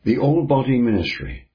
The all-body ministry.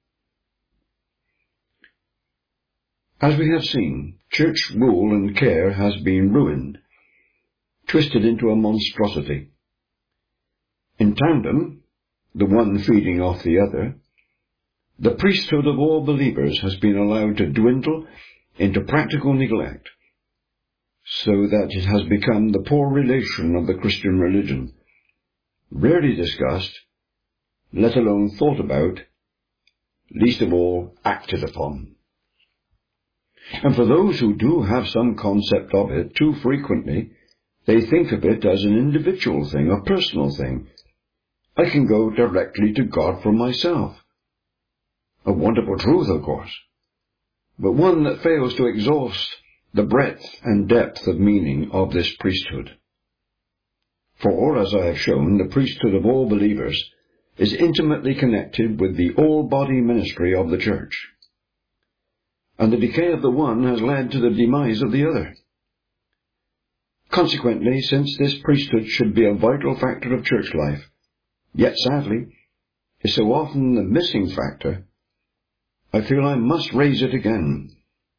As we have seen, church rule and care has been ruined, twisted into a monstrosity. In tandem, the one feeding off the other, the priesthood of all believers has been allowed to dwindle into practical neglect, so that it has become the poor relation of the Christian religion, rarely discussed, let alone thought about, least of all acted upon. And for those who do have some concept of it, too frequently, they think of it as an individual thing, a personal thing. I can go directly to God for myself. A wonderful truth, of course, but one that fails to exhaust the breadth and depth of meaning of this priesthood. For, as I have shown, the priesthood of all believers is intimately connected with the all-body ministry of the church, and the decay of the one has led to the demise of the other. Consequently, since this priesthood should be a vital factor of church life, yet sadly is so often the missing factor, I feel I must raise it again.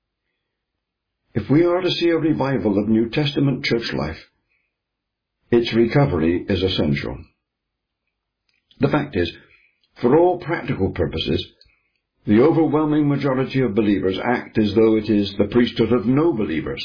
If we are to see a revival of New Testament church life, its recovery is essential. The fact is, for all practical purposes, the overwhelming majority of believers act as though it is the priesthood of no believers.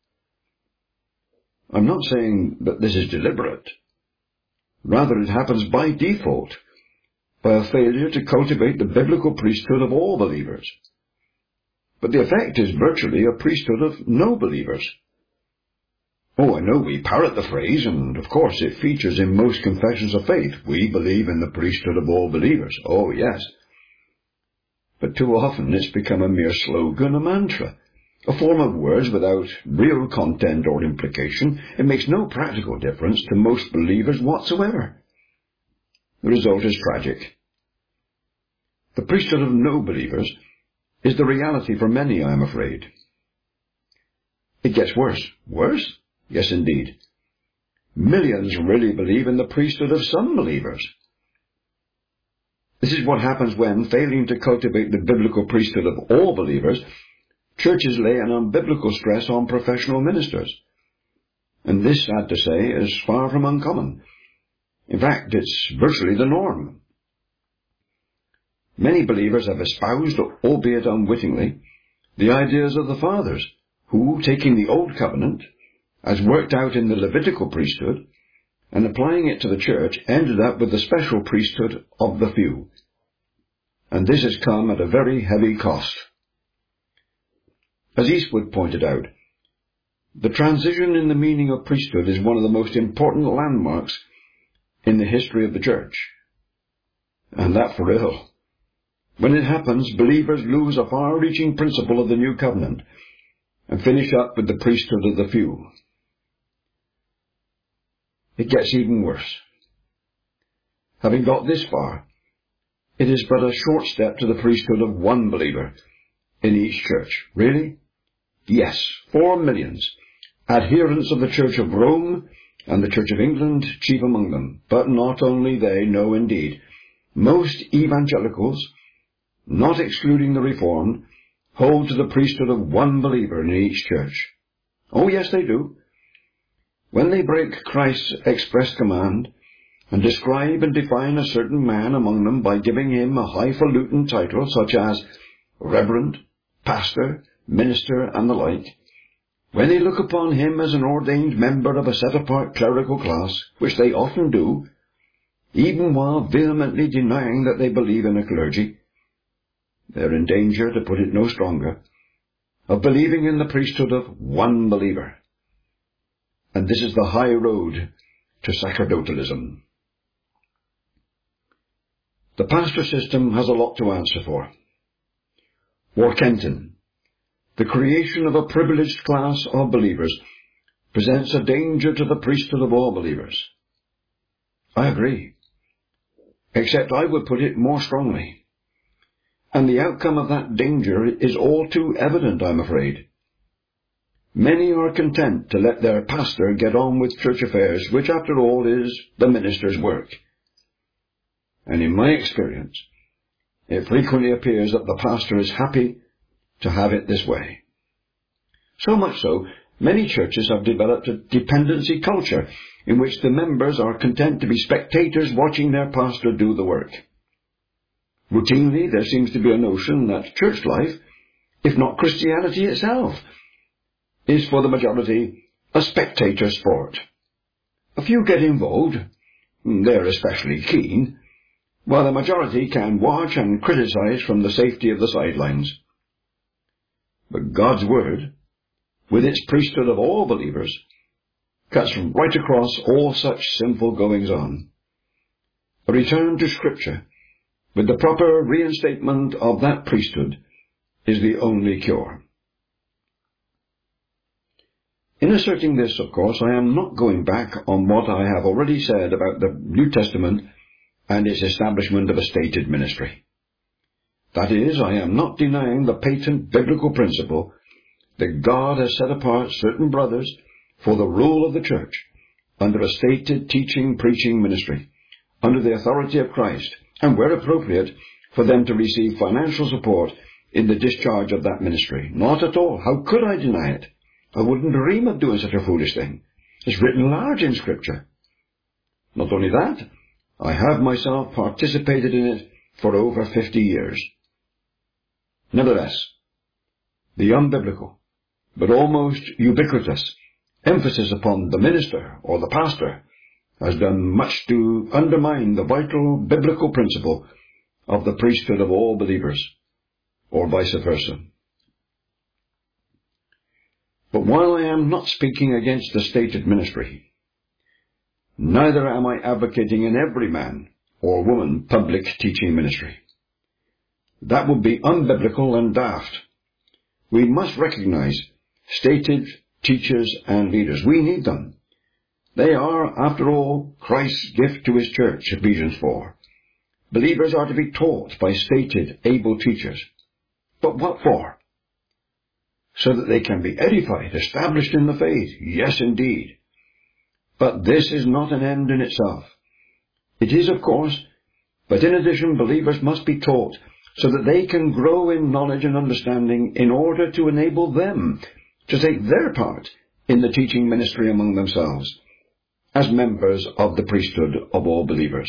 I'm not saying that this is deliberate. Rather, it happens by default, by a failure to cultivate the biblical priesthood of all believers. But the effect is virtually a priesthood of no believers. Oh, I know we parrot the phrase, and of course it features in most confessions of faith. We believe in the priesthood of all believers. Oh, yes. But too often it's become a mere slogan, a mantra, a form of words without real content or implication. It makes no practical difference to most believers whatsoever. The result is tragic. The priesthood of no believers is the reality for many, I am afraid. It gets worse. Worse? Yes, indeed. Millions really believe in the priesthood of some believers. This is what happens when, failing to cultivate the biblical priesthood of all believers, churches lay an unbiblical stress on professional ministers. And this, sad to say, is far from uncommon. In fact, it's virtually the norm. Many believers have espoused, albeit unwittingly, the ideas of the fathers, who, taking the Old Covenant, as worked out in the Levitical priesthood, and applying it to the church, ended up with the special priesthood of the few. And this has come at a very heavy cost. As Eastwood pointed out, the transition in the meaning of priesthood is one of the most important landmarks in the history of the church. And that for real. When it happens, believers lose a far-reaching principle of the New Covenant and finish up with the priesthood of the few. It gets even worse. Having got this far, it is but a short step to the priesthood of one believer in each church. Really? Yes, 4 millions, adherents of the Church of Rome and the Church of England chief among them. But not only they, no indeed. Most evangelicals, not excluding the Reformed, hold to the priesthood of one believer in each church. Oh yes, they do. When they break Christ's express command and describe and define a certain man among them by giving him a highfalutin title such as reverend, pastor, minister, and the like, when they look upon him as an ordained member of a set-apart clerical class, which they often do, even while vehemently denying that they believe in a clergy, they're in danger, to put it no stronger, of believing in the priesthood of one believer. And this is the high road to sacerdotalism. The pastor system has a lot to answer for. Warkentin, the creation of a privileged class of believers, presents a danger to the priesthood of all believers. I agree, except I would put it more strongly. And the outcome of that danger is all too evident, I'm afraid. Many are content to let their pastor get on with church affairs, which after all is the minister's work. And in my experience, It frequently appears that the pastor is happy to have it this way. So much so, many churches have developed a dependency culture in which the members are content to be spectators watching their pastor do the work. Routinely, there seems to be a notion that church life, if not Christianity itself, is for the majority a spectator sport. A few get involved, they're especially keen, while the majority can watch and criticize from the safety of the sidelines. But God's Word, with its priesthood of all believers, cuts right across all such sinful goings-on. A return to Scripture, with the proper reinstatement of that priesthood, is the only cure. In asserting this, of course, I am not going back on what I have already said about the New Testament and its establishment of a stated ministry. That is, I am not denying the patent biblical principle that God has set apart certain brothers for the rule of the church under a stated teaching, preaching ministry, under the authority of Christ, and where appropriate, for them to receive financial support in the discharge of that ministry. Not at all. How could I deny it? I wouldn't dream of doing such a foolish thing. It's written large in Scripture. Not only that, I have myself participated in it for over 50 years. Nevertheless, the unbiblical, but almost ubiquitous, emphasis upon the minister or the pastor has done much to undermine the vital biblical principle of the priesthood of all believers, or vice versa. But while I am not speaking against the stated ministry, neither am I advocating an every man or woman public teaching ministry. That would be unbiblical and daft. We must recognize stated teachers and leaders. We need them. They are, after all, Christ's gift to his church, Ephesians 4. Believers are to be taught by stated, able teachers. But what for? So that they can be edified, established in the faith. Yes, indeed. But this is not an end in itself. It is, of course, but in addition, believers must be taught so that they can grow in knowledge and understanding in order to enable them to take their part in the teaching ministry among themselves, as members of the priesthood of all believers.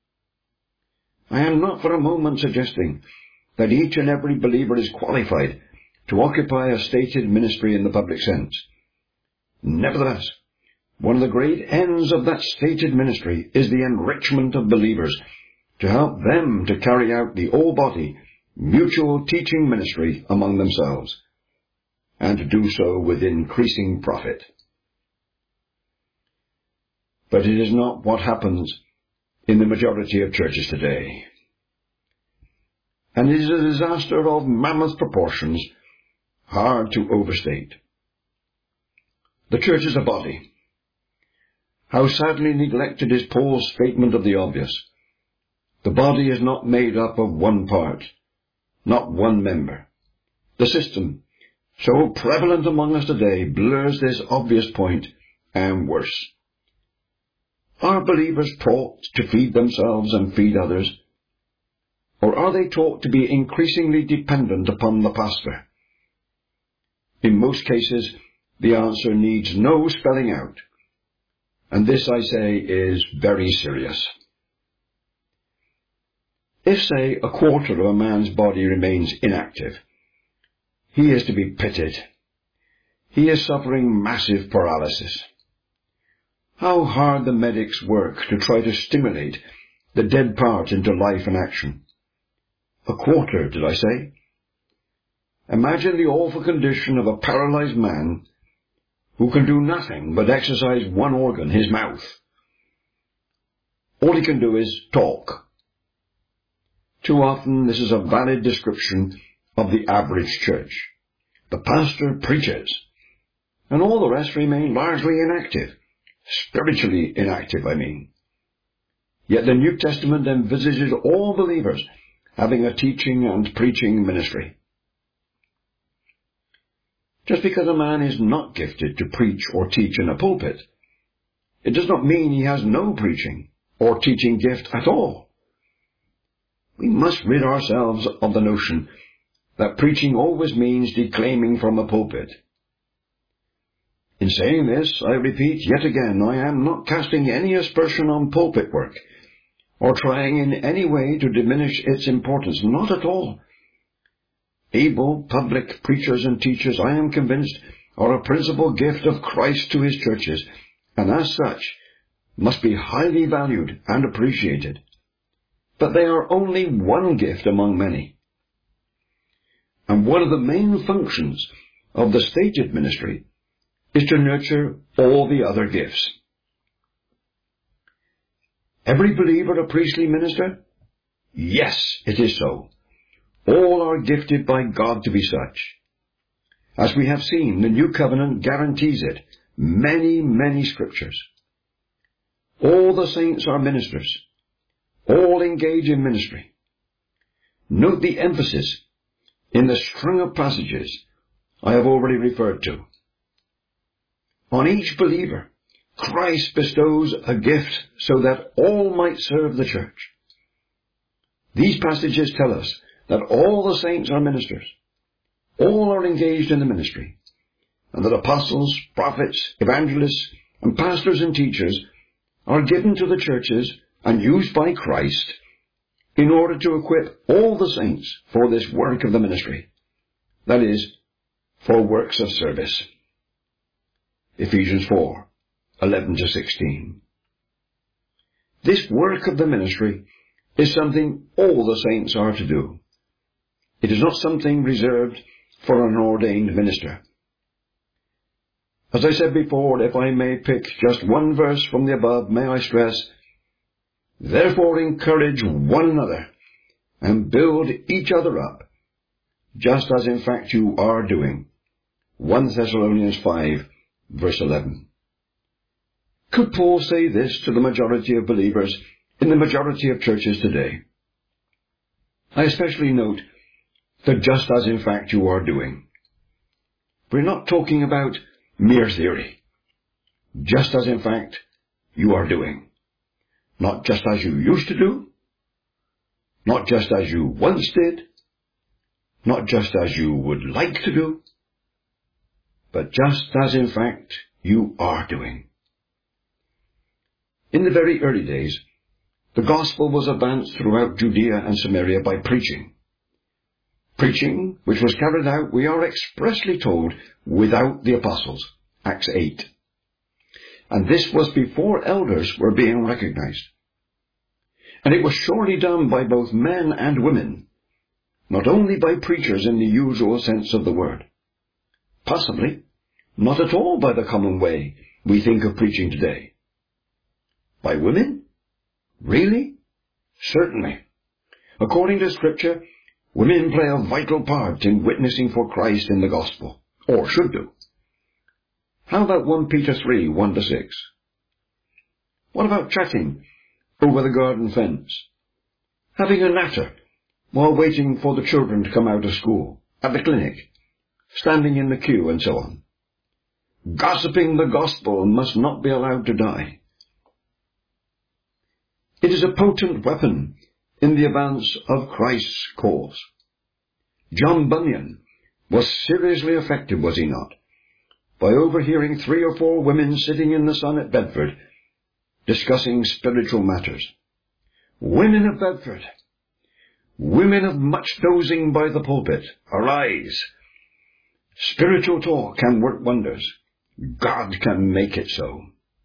I am not for a moment suggesting that each and every believer is qualified to occupy a stated ministry in the public sense. Nevertheless, one of the great ends of that stated ministry is the enrichment of believers, to help them to carry out the all-body, mutual teaching ministry among themselves, and to do so with increasing profit. But it is not what happens in the majority of churches today. And it is a disaster of mammoth proportions, hard to overstate. The church is a body. How sadly neglected is Paul's statement of the obvious. The body is not made up of one part, not one member. The system, so prevalent among us today, blurs this obvious point, and worse. Are believers taught to feed themselves and feed others? Or are they taught to be increasingly dependent upon the pastor? In most cases, the answer needs no spelling out. And this, I say, is very serious. If, say, a quarter of a man's body remains inactive, he is to be pitied. He is suffering massive paralysis. How hard the medics work to try to stimulate the dead part into life and action. A quarter, did I say? Imagine the awful condition of a paralyzed man who can do nothing but exercise one organ, his mouth. All he can do is talk. Too often this is a valid description of the average church. The pastor preaches, and all the rest remain largely inactive. Spiritually inactive, I mean. Yet the New Testament envisages all believers having a teaching and preaching ministry. Just because a man is not gifted to preach or teach in a pulpit, it does not mean he has no preaching or teaching gift at all. we must rid ourselves of the notion that preaching always means declaiming from a pulpit. In saying this, I repeat yet again, I am not casting any aspersion on pulpit work, or trying in any way to diminish its importance. Not at all. Able public preachers and teachers, I am convinced, are a principal gift of Christ to his churches, and as such must be highly valued and appreciated. But they are only one gift among many. And one of the main functions of the stated ministry is to nurture all the other gifts. Every believer a priestly minister? Yes, it is so. All are gifted by God to be such. As we have seen, the New Covenant guarantees it. Many, many scriptures. All the saints are ministers. All engage in ministry. Note the emphasis in the string of passages I have already referred to. On each believer, Christ bestows a gift so that all might serve the church. These passages tell us that all the saints are ministers. All are engaged in the ministry, and that apostles, prophets, evangelists, and pastors and teachers are given to the churches and used by Christ in order to equip all the saints for this work of the ministry, that is, for works of service. Ephesians 4:11-16. This work of the ministry is something all the saints are to do. It is not something reserved for an ordained minister. As I said before, if I may pick just one verse from the above, may I stress, therefore encourage one another and build each other up, just as in fact you are doing. 1 Thessalonians 5:11. Could Paul say this to the majority of believers in the majority of churches today? I especially note the just as in fact you are doing. We're not talking about mere theory. Just as in fact you are doing. Not just as you used to do. Not just as you once did. Not just as you would like to do. But just as in fact you are doing. In the very early days, the gospel was advanced throughout Judea and Samaria by preaching. Preaching, which was carried out, we are expressly told, without the apostles. Acts 8. And this was before elders were being recognized. And it was surely done by both men and women, not only by preachers in the usual sense of the word. Possibly not at all by the common way we think of preaching today. By women? Really? Certainly. According to Scripture, women play a vital part in witnessing for Christ in the gospel, or should do. How about 1 Peter 3:1-6? What about chatting over the garden fence? Having a natter while waiting for the children to come out of school, at the clinic, standing in the queue, and so on. Gossiping the gospel must not be allowed to die. It is a potent weapon in the advance of Christ's cause. John Bunyan was seriously affected, was he not, by overhearing 3 or 4 women sitting in the sun at Bedford discussing spiritual matters. Women of Bedford, women of much dozing by the pulpit, arise. Spiritual talk can work wonders. God can make it so.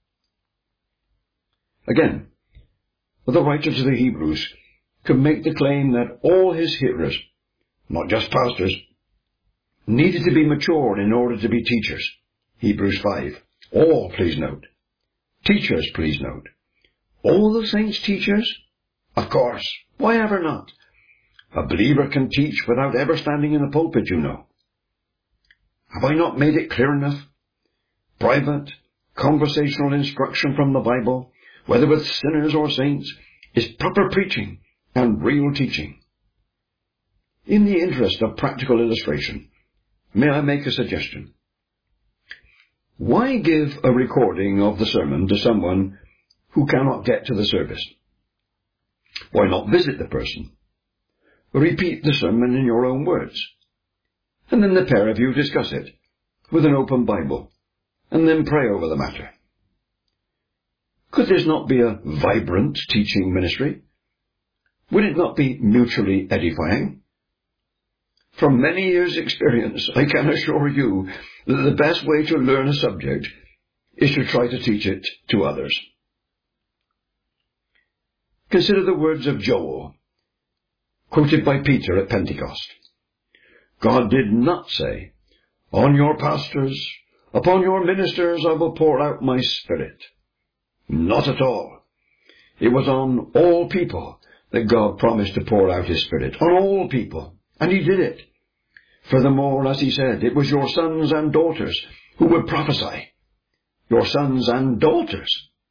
Again, the writer to the Hebrews could make the claim that all his hearers, not just pastors, needed to be matured in order to be teachers. Hebrews 5. All, please note. Teachers, please note. All the saints teachers? Of course. Why ever not? A believer can teach without ever standing in the pulpit, you know. Have I not made it clear enough? Private, conversational instruction from the Bible, whether with sinners or saints, is proper preaching and real teaching. In the interest of practical illustration, may I make a suggestion? Why give a recording of the sermon to someone who cannot get to the service? Why not visit the person repeat the sermon in your own words, and then the pair of you discuss it with an open Bible, and then pray over the matter. Could this not be a vibrant teaching ministry? Would it not be mutually edifying? From many years' experience, I can assure you that the best way to learn a subject is to try to teach it to others. Consider the words of Joel, quoted by Peter at Pentecost. God did not say, "On your pastors, upon your ministers I will pour out my Spirit." Not at all. It was on all people that God promised to pour out his Spirit, on all people, and he did it. Furthermore, as he said, it was your sons and daughters who would prophesy. Your sons and daughters.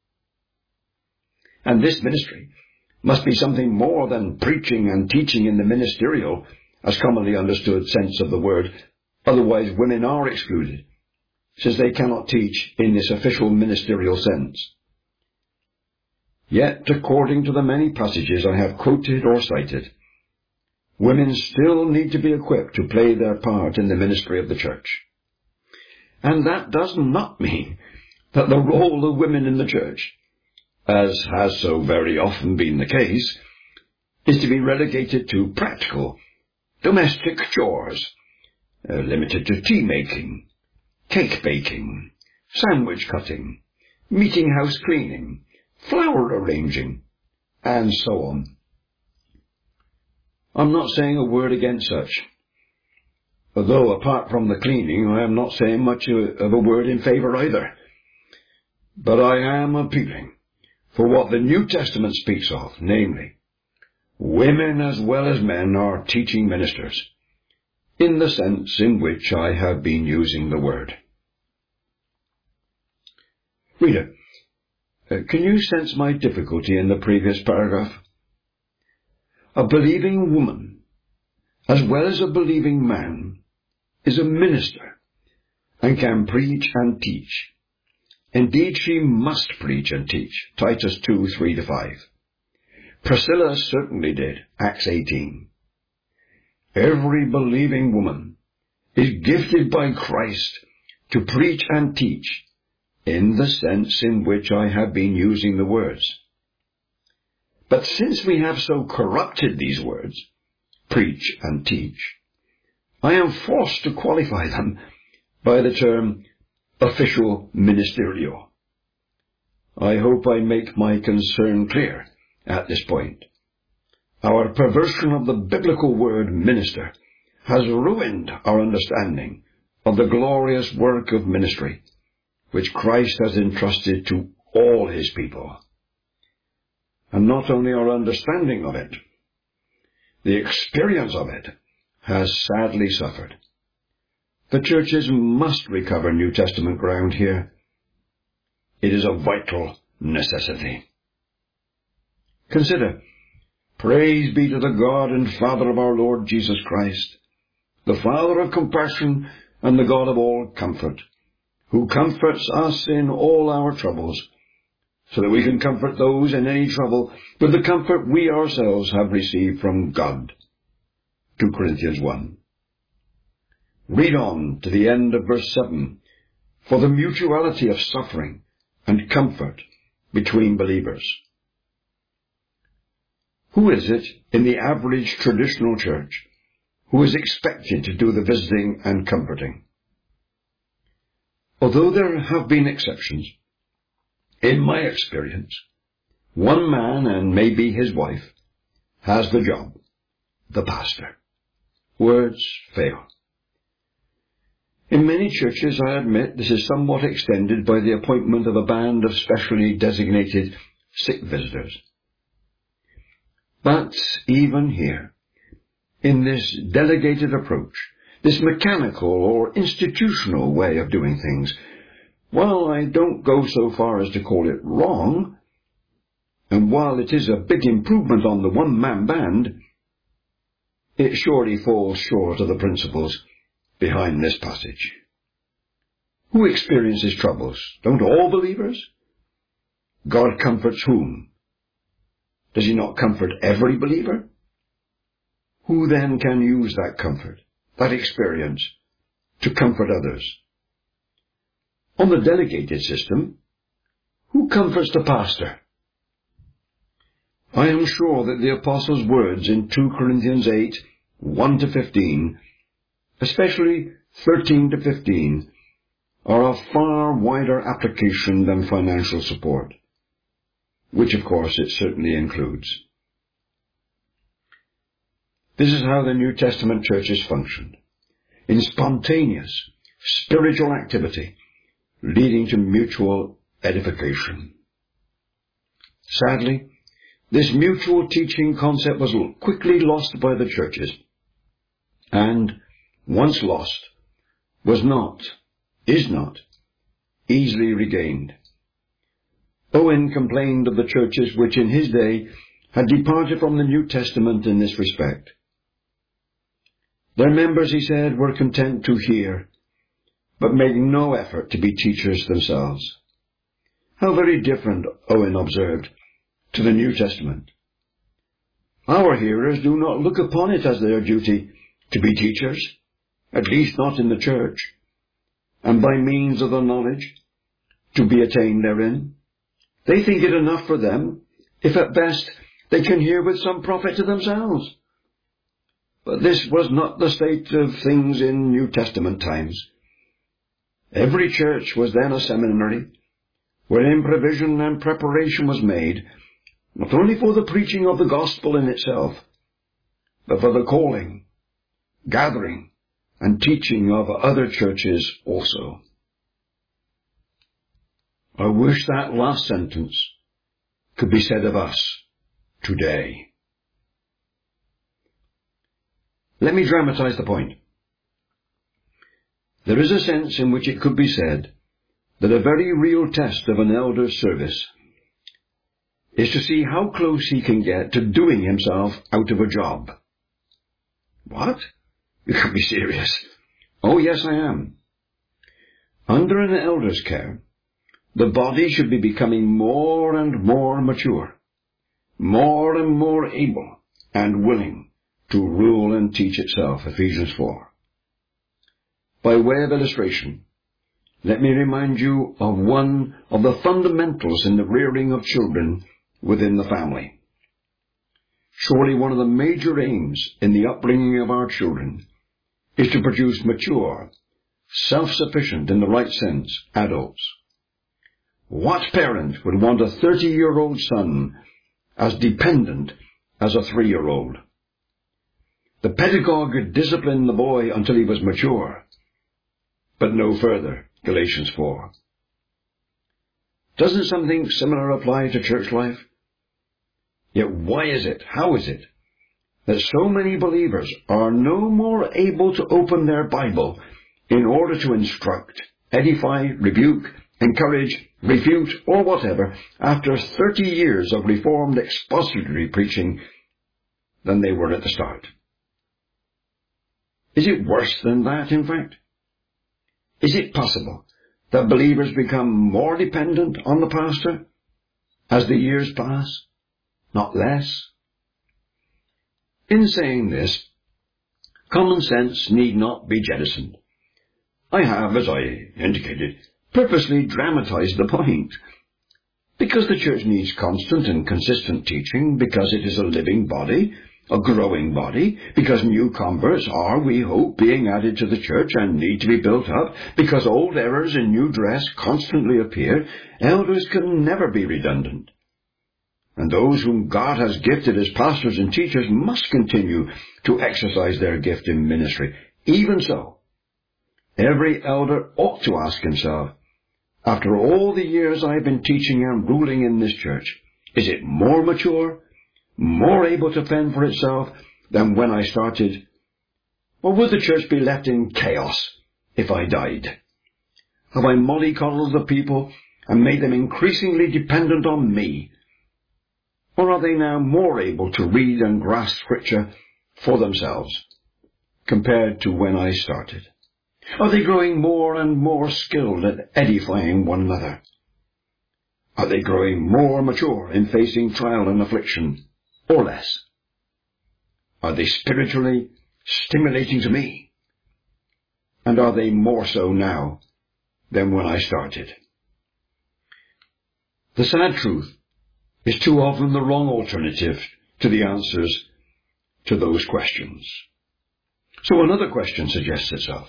And this ministry must be something more than preaching and teaching in the ministerial, as commonly understood sense of the word. Otherwise women are excluded, since they cannot teach in this official ministerial sense. Yet, according to the many passages I have quoted or cited, women still need to be equipped to play their part in the ministry of the church. And that does not mean that the role of women in the church, as has so very often been the case, is to be relegated to practical, domestic chores, limited to tea making, cake baking, sandwich cutting, meeting house cleaning, flower arranging, and so on. I'm not saying a word against such, although apart from the cleaning I am not saying much of a word in favour either. But I am appealing for what the New Testament speaks of, namely, women as well as men are teaching ministers, in the sense in which I have been using the word. Reader, can you sense my difficulty in the previous paragraph? A believing woman, as well as a believing man, is a minister, and can preach and teach. Indeed, she must preach and teach. Titus 2:3-5. Priscilla certainly did. Acts 18. Every believing woman is gifted by Christ to preach and teach, in the sense in which I have been using the words. But since we have so corrupted these words, preach and teach, I am forced to qualify them by the term official ministerial. I hope I make my concern clear at this point. Our perversion of the biblical word minister has ruined our understanding of the glorious work of ministry, which Christ has entrusted to all his people. And not only our understanding of it, the experience of it has sadly suffered. The churches must recover New Testament ground here. It is a vital necessity. Consider, praise be to the God and Father of our Lord Jesus Christ, the Father of compassion and the God of all comfort, who comforts us in all our troubles, so that we can comfort those in any trouble with the comfort we ourselves have received from God. 2 Corinthians 1. Read on to the end of verse 7 for the mutuality of suffering and comfort between believers. Who is it in the average traditional church who is expected to do the visiting and comforting? Although there have been exceptions, in my experience, one man, and maybe his wife, has the job, the pastor. Words fail. In many churches, I admit, this is somewhat extended by the appointment of a band of specially designated sick visitors. But even here, in this delegated approach, this mechanical or institutional way of doing things, while I don't go so far as to call it wrong, and while it is a big improvement on the one-man band, it surely falls short of the principles behind this passage. Who experiences troubles? Don't all believers? God comforts whom? Does he not comfort every believer? who then can use that comfort, that experience, to comfort others? On the delegated system, who comforts the pastor? I am sure that the Apostle's words in 2 Corinthians 8, 1-15, especially 13-15, are of far wider application than financial support, which of course it certainly includes. This is how the New Testament churches functioned, in spontaneous, spiritual activity, leading to mutual edification. Sadly, this mutual teaching concept was quickly lost by the churches, and, once lost, is not, easily regained. Owen complained of the churches which in his day had departed from the New Testament in this respect. Their members, he said, were content to hear, but making no effort to be teachers themselves. How very different, Owen observed, to the New Testament. Our hearers do not look upon it as their duty to be teachers, at least not in the church, and by means of the knowledge to be attained therein. They think it enough for them, if at best they can hear with some profit to themselves. But this was not the state of things in New Testament times. Every church was then a seminary, wherein provision and preparation was made, not only for the preaching of the gospel in itself, but for the calling, gathering, and teaching of other churches also. I wish that last sentence could be said of us today. Let me dramatize the point. There is a sense in which it could be said that a very real test of an elder's service is to see how close he can get to doing himself out of a job. What? You can't be serious. Oh, yes, I am. Under an elder's care, the body should be becoming more and more mature, more and more able and willing to rule and teach itself, Ephesians 4. By way of illustration, let me remind you of one of the fundamentals in the rearing of children within the family. Surely one of the major aims in the upbringing of our children is to produce mature, self-sufficient in the right sense, adults. What parent would want a 30-year-old son as dependent as a 3-year-old? The pedagogue would discipline the boy until he was mature, but no further, Galatians 4. Doesn't something similar apply to church life? Yet why is it, how is it, that so many believers are no more able to open their Bible in order to instruct, edify, rebuke, encourage, refute, or whatever, after 30 years of Reformed expository preaching than they were at the start? Is it worse than that, in fact? Is it possible that believers become more dependent on the pastor as the years pass, not less? In saying this, common sense need not be jettisoned. I have, as I indicated, purposely dramatized the point. Because the church needs constant and consistent teaching, because it is a living body, a growing body, because new converts are, we hope, being added to the church and need to be built up, because old errors in new dress constantly appear, elders can never be redundant. And those whom God has gifted as pastors and teachers must continue to exercise their gift in ministry. Even so, every elder ought to ask himself, after all the years I have been teaching and ruling in this church, is it more mature, more able to fend for itself than when I started? Or would the church be left in chaos if I died? Have I mollycoddled the people and made them increasingly dependent on me? Or are they now more able to read and grasp Scripture for themselves compared to when I started? Are they growing more and more skilled at edifying one another? Are they growing more mature in facing trial and affliction, or less? I Are they spiritually stimulating to me? And are they more so now than when I started? The sad truth is too often the wrong alternative to the answers to those questions. So another question suggests itself.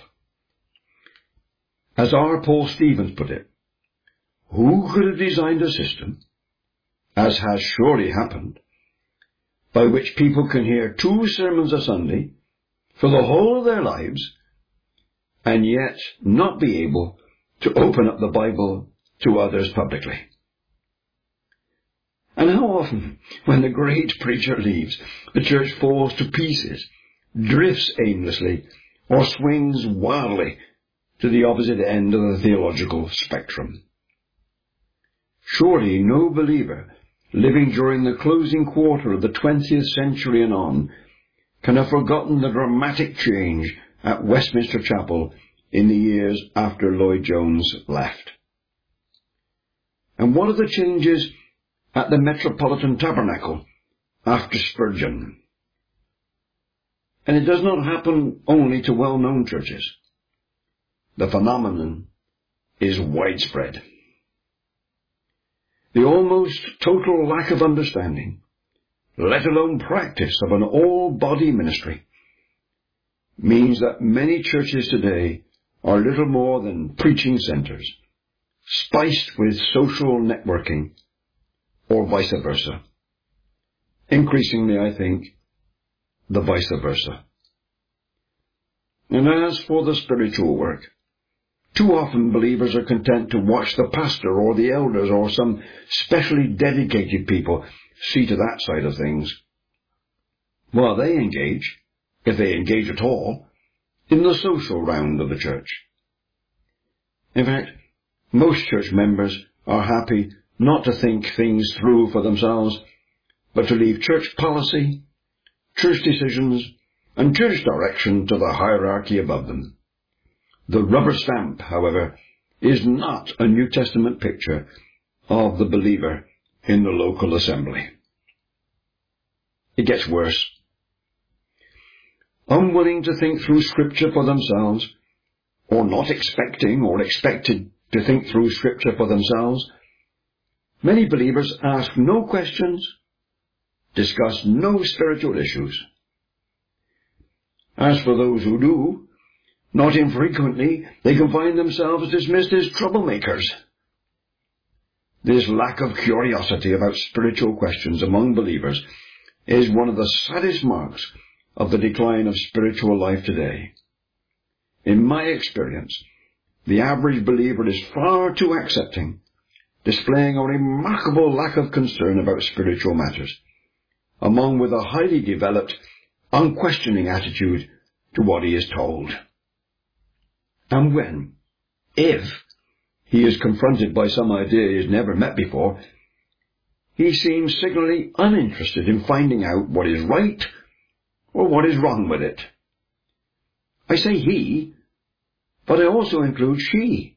As R. Paul Stevens put it, who could have designed a system, as has surely happened, by which people can hear 2 sermons a Sunday for the whole of their lives, and yet not be able to open up the Bible to others publicly? And how often, when the great preacher leaves, the church falls to pieces, drifts aimlessly, or swings wildly to the opposite end of the theological spectrum. Surely no believer living during the closing quarter of the 20th century and on can have forgotten the dramatic change at Westminster Chapel in the years after Lloyd Jones left. And what are the changes at the Metropolitan Tabernacle after Spurgeon? And it does not happen only to well-known churches. The phenomenon is widespread. The almost total lack of understanding, let alone practice, of an all-body ministry means that many churches today are little more than preaching centres, spiced with social networking, or vice versa. Increasingly, I think, the vice versa. And as for the spiritual work, too often believers are content to watch the pastor or the elders or some specially dedicated people see to that side of things, while they engage, if they engage at all, in the social round of the church. In fact, most church members are happy not to think things through for themselves, but to leave church policy, church decisions, and church direction to the hierarchy above them. The rubber stamp, however, is not a New Testament picture of the believer in the local assembly. It gets worse. Unwilling to think through Scripture for themselves, or not expecting or expected to think through Scripture for themselves, many believers ask no questions, discuss no spiritual issues. As for those who do, not infrequently they can find themselves dismissed as troublemakers. This lack of curiosity about spiritual questions among believers is one of the saddest marks of the decline of spiritual life today. In my experience, the average believer is far too accepting, displaying a remarkable lack of concern about spiritual matters, along with a highly developed, unquestioning attitude to what he is told. And when, if, he is confronted by some idea he has never met before, he seems signally uninterested in finding out what is right or what is wrong with it. I say he, but I also include she.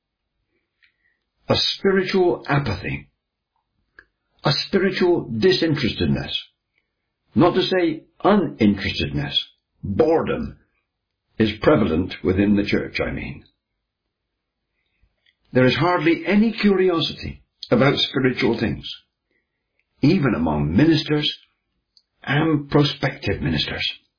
A spiritual apathy, a spiritual disinterestedness, not to say uninterestedness, boredom, is prevalent within the church, I mean. There is hardly any curiosity about spiritual things, even among ministers and prospective ministers.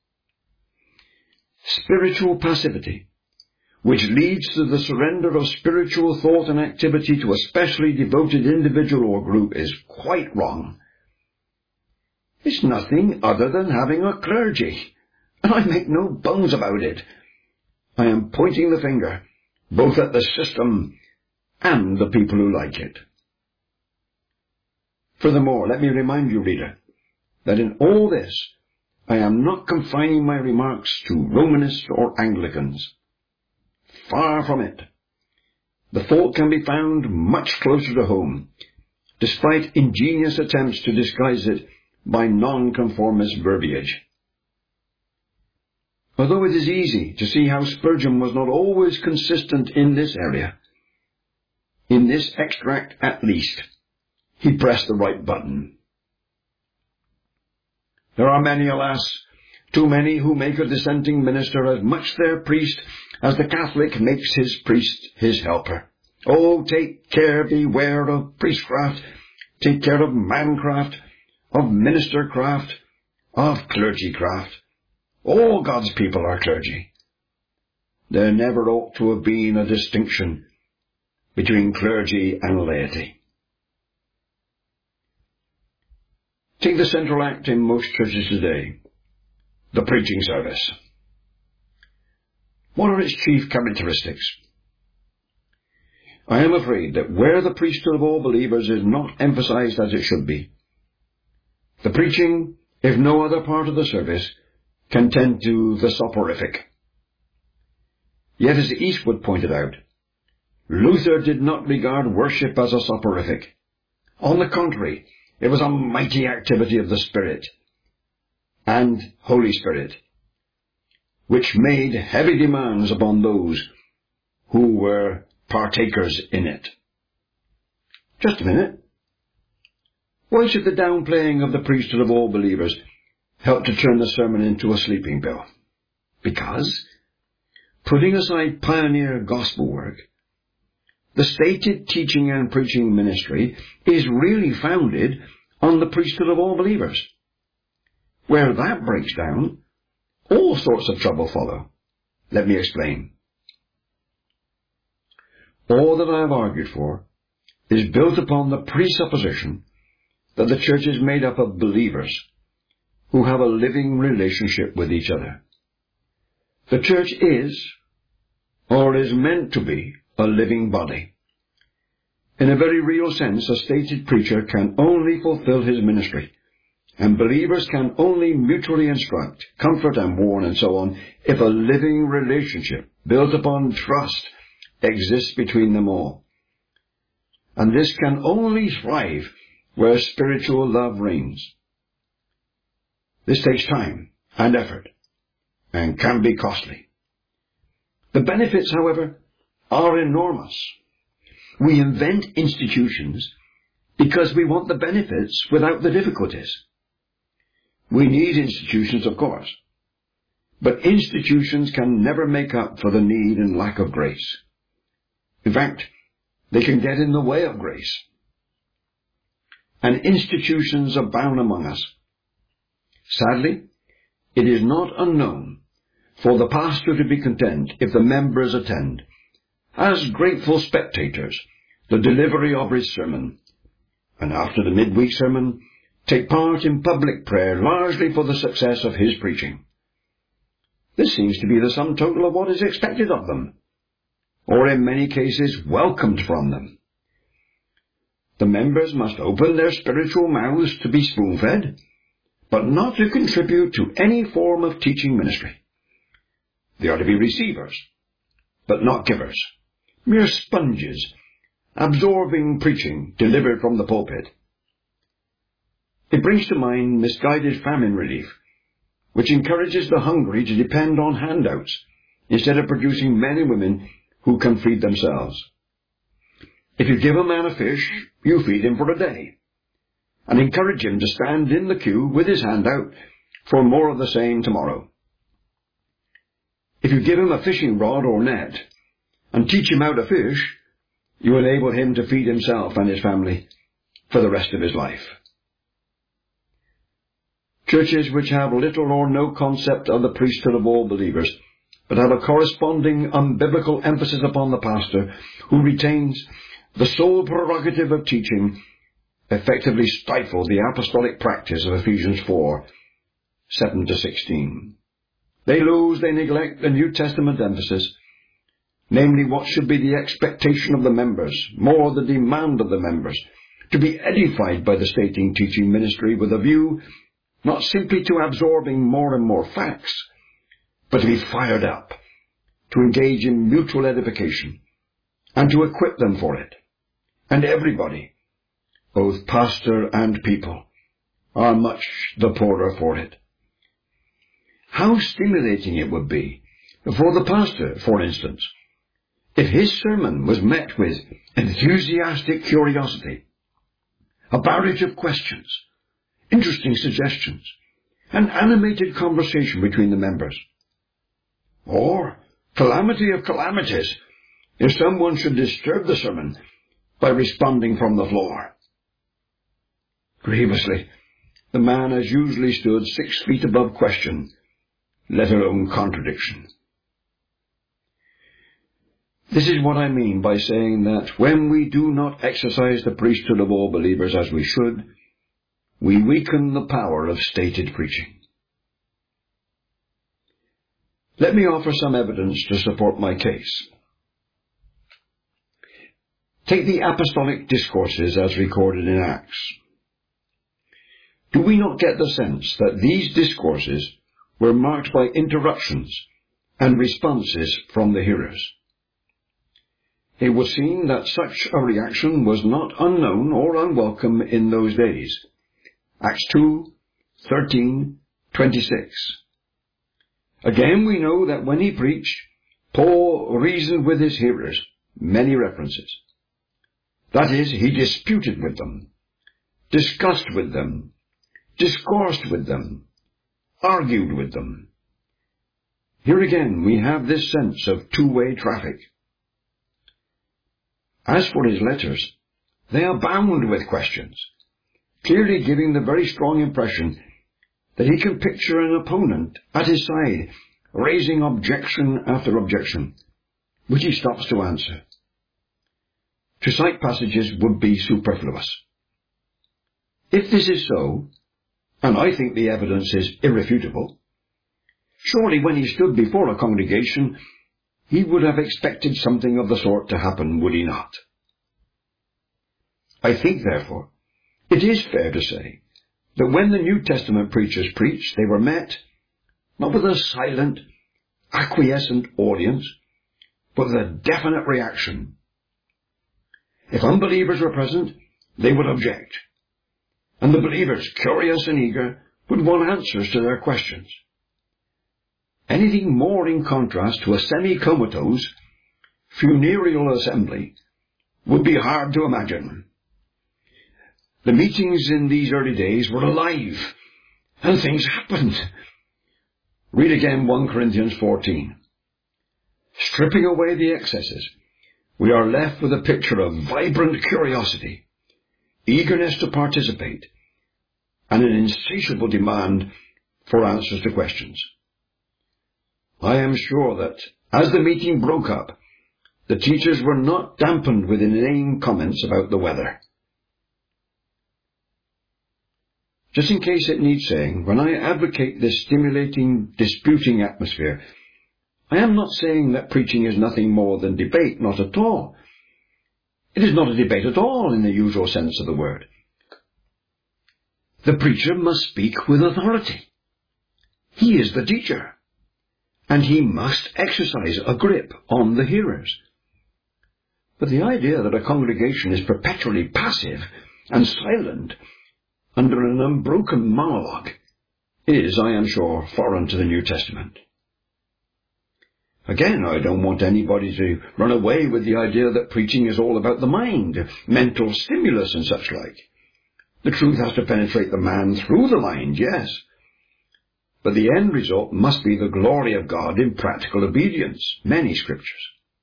Spiritual passivity, which leads to the surrender of spiritual thought and activity to a specially devoted individual or group, is quite wrong. It's nothing other than having a clergy, and I make no bones about it. I am pointing the finger both at the system and the people who like it. Furthermore, let me remind you, reader, that in all this I am not confining my remarks to Romanists or Anglicans. Far from it. The fault can be found much closer to home, despite ingenious attempts to disguise it by nonconformist verbiage. Although it is easy to see how Spurgeon was not always consistent in this area, in this extract at least, he pressed the right button. There are many, alas, Too many who make a dissenting minister as much their priest as the Catholic makes his priest his helper. Oh, take care, beware of priestcraft, take care of mancraft, of ministercraft, of clergycraft. All God's people are clergy. There never ought to have been a distinction between clergy and laity. Take the central act in most churches today, the preaching service. What are its chief characteristics? I am afraid that where the priesthood of all believers is not emphasized as it should be, the preaching, if no other part of the service, can tend to the soporific. Yet, as Eastwood pointed out, Luther did not regard worship as a soporific. On the contrary, it was a mighty activity of the Spirit and Holy Spirit, which made heavy demands upon those who were partakers in it. Just a minute. Why should the downplaying of the priesthood of all believers help to turn the sermon into a sleeping pill? Because, putting aside pioneer gospel work, the stated teaching and preaching ministry is really founded on the priesthood of all believers. Where that breaks down, all sorts of trouble follow. Let me explain. All that I have argued for is built upon the presupposition that the church is made up of believers who have a living relationship with each other. The church is, or is meant to be, a living body. In a very real sense, a stated preacher can only fulfill his ministry, and believers can only mutually instruct, comfort and warn and so on, if a living relationship built upon trust exists between them all. And this can only thrive where spiritual love reigns. This takes time and effort, and can be costly. The benefits, however, are enormous. We invent institutions because we want the benefits without the difficulties. We need institutions, of course, but institutions can never make up for the need and lack of grace. In fact, they can get in the way of grace. And institutions abound among us. Sadly, it is not unknown for the pastor to be content if the members attend, as grateful spectators, the delivery of his sermon, and after the midweek sermon, take part in public prayer largely for the success of his preaching. This seems to be the sum total of what is expected of them, or in many cases welcomed from them. The members must open their spiritual mouths to be spoon-fed, but not to contribute to any form of teaching ministry. They are to be receivers, but not givers, mere sponges, absorbing preaching delivered from the pulpit. It brings to mind misguided famine relief, which encourages the hungry to depend on handouts instead of producing men and women who can feed themselves. If you give a man a fish, you feed him for a day, and encourage him to stand in the queue with his hand out for more of the same tomorrow. If you give him a fishing rod or net, and teach him how to fish, you enable him to feed himself and his family for the rest of his life. Churches which have little or no concept of the priesthood of all believers, but have a corresponding unbiblical emphasis upon the pastor, who retains the sole prerogative of teaching, effectively stifle the apostolic practice of Ephesians 4, 7-16. They neglect the New Testament emphasis, namely what should be the expectation of the members, more the demand of the members, to be edified by the stating teaching ministry with a view not simply to absorbing more and more facts, but to be fired up, to engage in mutual edification, and to equip them for it. And everybody, both pastor and people, are much the poorer for it. How stimulating it would be for the pastor, for instance, if his sermon was met with enthusiastic curiosity, a barrage of questions, interesting suggestions, an animated conversation between the members. Or, calamity of calamities, if someone should disturb the sermon by responding from the floor. Grievously, the man has usually stood 6 feet above question, let alone contradiction. This is what I mean by saying that when we do not exercise the priesthood of all believers as we should, we weaken the power of stated preaching. Let me offer some evidence to support my case. Take the apostolic discourses as recorded in Acts. Do we not get the sense that these discourses were marked by interruptions and responses from the hearers? It would seem that such a reaction was not unknown or unwelcome in those days. Acts 2:13-26. Again, we know that when he preached, Paul reasoned with his hearers, many references. That is, he disputed with them, discussed with them, discoursed with them, argued with them. Here again we have this sense of two-way traffic. As for his letters, they abound with questions, clearly giving the very strong impression that he can picture an opponent at his side, raising objection after objection, which he stops to answer. To cite passages would be superfluous. If this is so, and I think the evidence is irrefutable, surely when he stood before a congregation, he would have expected something of the sort to happen, would he not? I think, therefore, it is fair to say that when the New Testament preachers preached, they were met, not with a silent, acquiescent audience, but with a definite reaction. If unbelievers were present, they would object, and the believers, curious and eager, would want answers to their questions. Anything more in contrast to a semi-comatose, funereal assembly would be hard to imagine. The meetings in these early days were alive, and things happened. Read again 1 Corinthians 14. Stripping away the excesses, we are left with a picture of vibrant curiosity, eagerness to participate, and an insatiable demand for answers to questions. I am sure that, as the meeting broke up, the teachers were not dampened with inane comments about the weather. Just in case it needs saying, when I advocate this stimulating, disputing atmosphere, I am not saying that preaching is nothing more than debate, not at all. It is not a debate at all in the usual sense of the word. The preacher must speak with authority. He is the teacher, and he must exercise a grip on the hearers. But the idea that a congregation is perpetually passive and silent under an unbroken monologue is, I am sure, foreign to the New Testament. Again, I don't want anybody to run away with the idea that preaching is all about the mind, mental stimulus and such like. The truth has to penetrate the man through the mind, yes. But the end result must be the glory of God in practical obedience, many scriptures.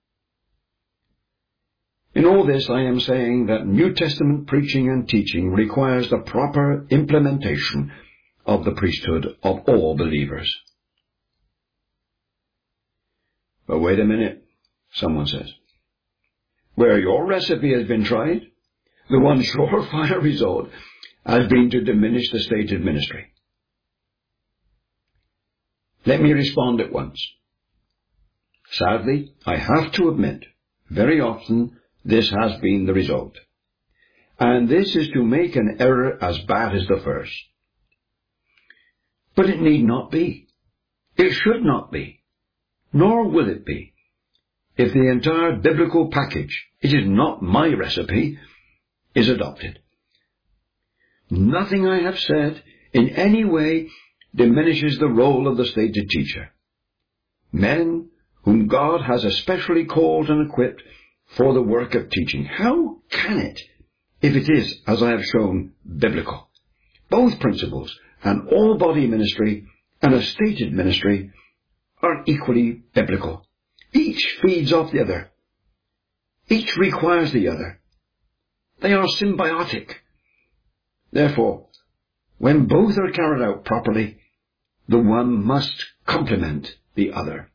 In all this, I am saying that New Testament preaching and teaching requires the proper implementation of the priesthood of all believers. But wait a minute, someone says. Where your recipe has been tried, the one surefire result has been to diminish the stated ministry. Let me respond at once. Sadly, I have to admit, very often this has been the result. And this is to make an error as bad as the first. But it need not be. It should not be. Nor will it be. If the entire biblical package, it is not my recipe, is adopted. Nothing I have said in any way diminishes the role of the stated teacher. Men whom God has especially called and equipped for the work of teaching. How can it, if it is, as I have shown, biblical? Both principles, and all body ministry and a stated ministry are equally biblical. Each feeds off the other. Each requires the other. They are symbiotic. Therefore, when both are carried out properly, the one must complement the other.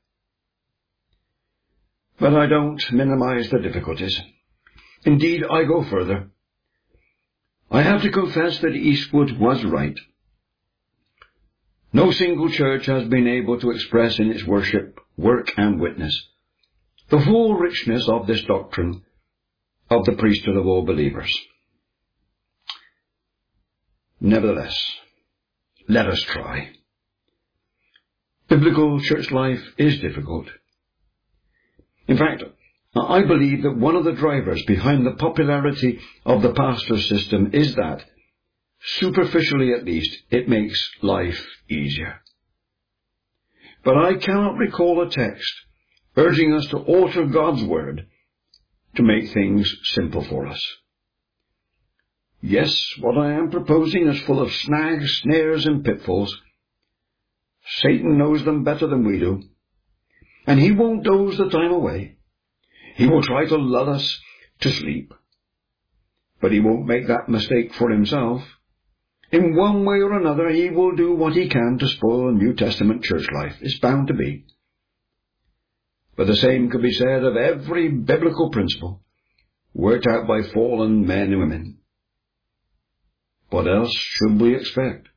But I don't minimize the difficulties. Indeed, I go further. I have to confess that Eastwood was right. No single church has been able to express in its worship, work and witness the full richness of this doctrine of the priesthood of all believers. Nevertheless, let us try. Biblical church life is difficult. In fact, I believe that one of the drivers behind the popularity of the pastor system is that, superficially at least, it makes life easier. But I cannot recall a text urging us to alter God's word to make things simple for us. Yes, what I am proposing is full of snags, snares, and pitfalls. Satan knows them better than we do, and he won't doze the time away. He will try to lull us to sleep, but he won't make that mistake for himself. In one way or another, he will do what he can to spoil New Testament church life. It's bound to be. But the same could be said of every biblical principle worked out by fallen men and women. What else should we expect?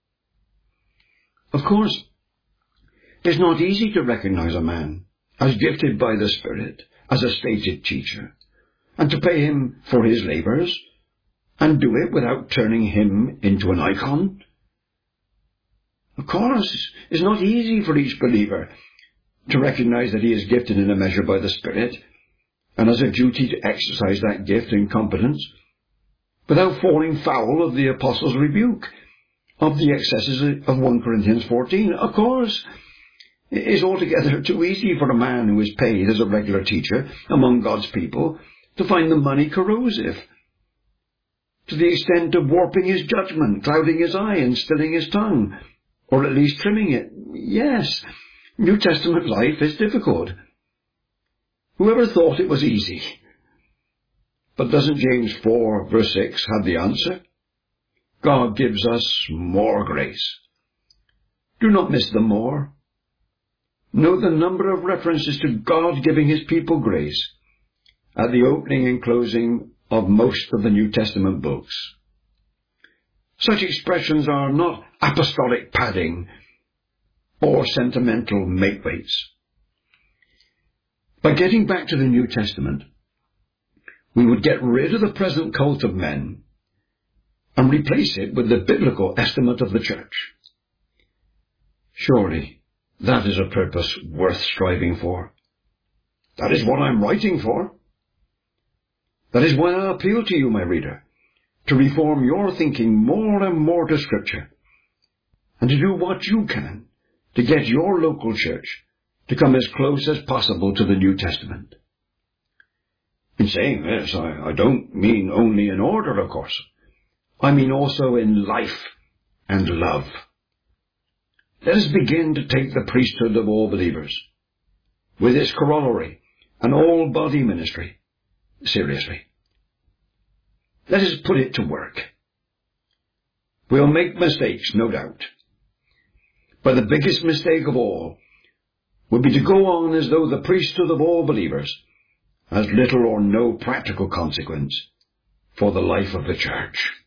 Of course, it's not easy to recognize a man as gifted by the Spirit as a stated teacher, and to pay him for his labors, and do it without turning him into an icon. Of course, it's not easy for each believer to recognize that he is gifted in a measure by the Spirit, and has a duty to exercise that gift in competence, without falling foul of the Apostles' rebuke of the excesses of 1 Corinthians 14. Of course, it is altogether too easy for a man who is paid as a regular teacher among God's people to find the money corrosive, to the extent of warping his judgment, clouding his eye, and stilling his tongue, or at least trimming it. Yes, New Testament life is difficult. Whoever thought it was easy? But doesn't James 4 verse 6 have the answer? God gives us more grace. Do not miss the more. Note the number of references to God giving his people grace at the opening and closing of most of the New Testament books. Such expressions are not apostolic padding or sentimental make-weights. By getting back to the New Testament, we would get rid of the present cult of men and replace it with the biblical estimate of the church. Surely that is a purpose worth striving for. That is what I'm writing for. That is why I appeal to you, my reader, to reform your thinking more and more to Scripture, and to do what you can to get your local church to come as close as possible to the New Testament. In saying this, I don't mean only in order, of course. I mean also in life and love. Let us begin to take the priesthood of all believers, with its corollary, an all-body ministry, seriously. Let us put it to work. We'll make mistakes, no doubt. But the biggest mistake of all would be to go on as though the priesthood of all believers has little or no practical consequence for the life of the church.